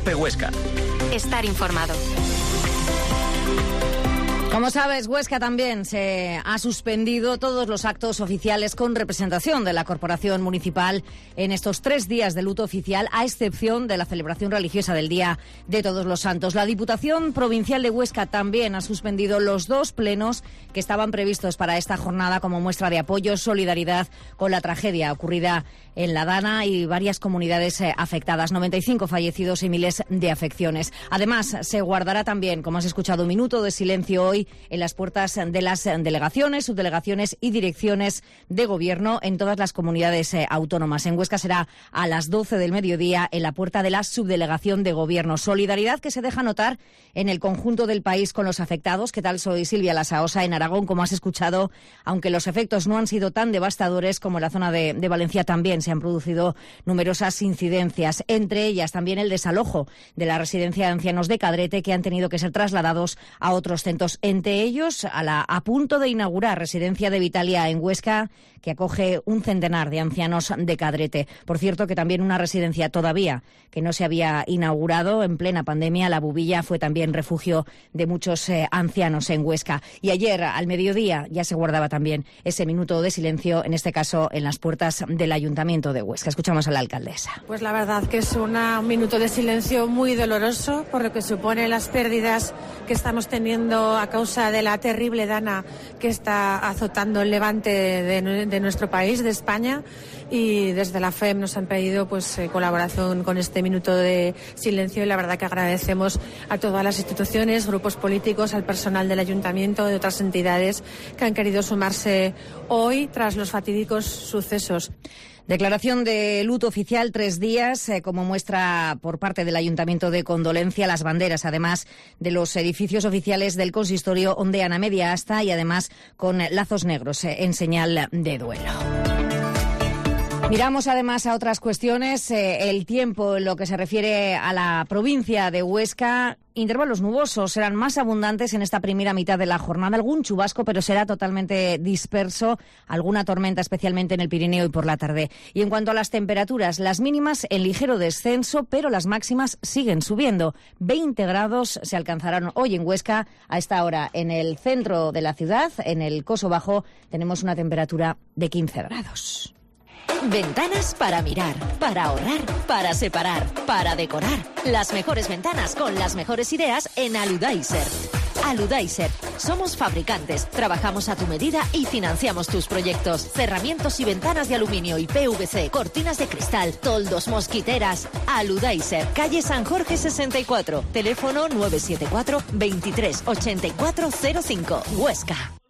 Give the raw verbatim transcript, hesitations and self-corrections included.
COPE Huesca. Estar informado. Como sabes, Huesca también se ha suspendido todos los actos oficiales con representación de la Corporación Municipal en estos tres días de luto oficial, a excepción de la celebración religiosa del Día de Todos los Santos. La Diputación Provincial de Huesca también ha suspendido los dos plenos que estaban previstos para esta jornada como muestra de apoyo, solidaridad con la tragedia ocurrida en La Dana y varias comunidades eh, afectadas, noventa y cinco fallecidos y miles de afecciones. Además, se guardará también, como has escuchado, un minuto de silencio hoy en las puertas de las delegaciones, subdelegaciones y direcciones de gobierno en todas las comunidades eh, autónomas. En Huesca será a las doce del mediodía en la puerta de la subdelegación de gobierno. Solidaridad que se deja notar en el conjunto del país con los afectados. ¿Qué tal? Soy Silvia Lasaosa. En Aragón, como has escuchado, aunque los efectos no han sido tan devastadores como en la zona de, de Valencia, también se han producido numerosas incidencias, entre ellas también el desalojo de la residencia de ancianos de Cadrete, que han tenido que ser trasladados a otros centros, entre ellos a la a punto de inaugurar residencia de Vitalia en Huesca, que acoge un centenar de ancianos de Cadrete. Por cierto, que también una residencia todavía que no se había inaugurado en plena pandemia, La Bubilla, fue también refugio de muchos eh, ancianos en Huesca. Y ayer, al mediodía, ya se guardaba también ese minuto de silencio, en este caso en las puertas del Ayuntamiento de Huesca. Escuchamos a la alcaldesa. Pues la verdad que es una, un minuto de silencio muy doloroso por lo que supone las pérdidas que estamos teniendo a causa de la terrible dana que está azotando el levante de, de nuestro país, de España, y desde la F E M nos han pedido pues eh, colaboración con este minuto de silencio, y la verdad que agradecemos a todas las instituciones, grupos políticos, al personal del Ayuntamiento, de otras entidades que han querido sumarse hoy tras los fatídicos sucesos. Declaración de luto oficial, tres días, eh, como muestra por parte del Ayuntamiento de condolencia, las banderas, además de los edificios oficiales del consistorio, ondean a media asta y además con lazos negros eh, en señal de duelo. Miramos además a otras cuestiones. Eh, el tiempo en lo que se refiere a la provincia de Huesca. Intervalos nubosos serán más abundantes en esta primera mitad de la jornada. Algún chubasco, pero será totalmente disperso. Alguna tormenta, especialmente en el Pirineo y por la tarde. Y en cuanto a las temperaturas, las mínimas en ligero descenso, pero las máximas siguen subiendo. veinte grados se alcanzarán hoy en Huesca. A esta hora, en el centro de la ciudad, en el Coso Bajo, tenemos una temperatura de quince grados. Ventanas para mirar, para ahorrar, para separar, para decorar. Las mejores ventanas con las mejores ideas en Aludaiser. Aludaiser. Somos fabricantes, trabajamos a tu medida y financiamos tus proyectos. Cerramientos y ventanas de aluminio y P V C, cortinas de cristal, toldos, mosquiteras. Aludaiser, calle San Jorge sesenta y cuatro. Teléfono nueve siete cuatro, veintitrés, ochenta y cuatro cero cinco. Huesca.